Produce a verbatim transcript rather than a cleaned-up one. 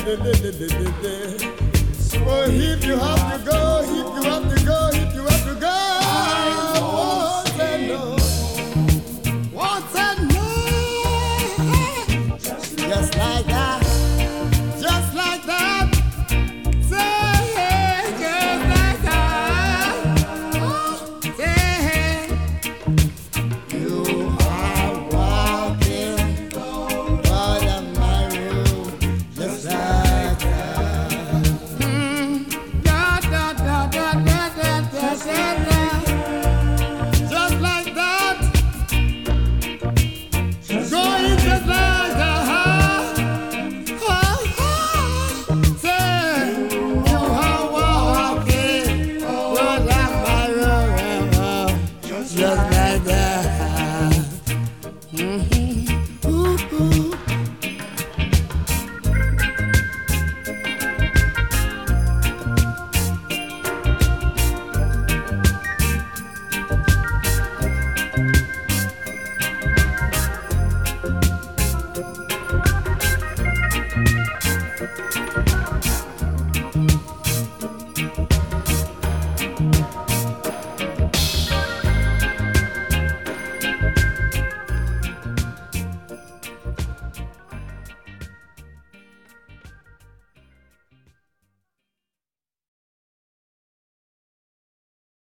Oh, if you have to go, if you have to go, if you have to go, won't say no, won't say no, just like that, just like that, say just like that, oh, say you are walking out of my room, just like that. Mm, da, da, da, da, da, da, da, da, da. Just like that. Going just like that. Oh, oh. Say, you are walking out of my room, just like that. Mhm.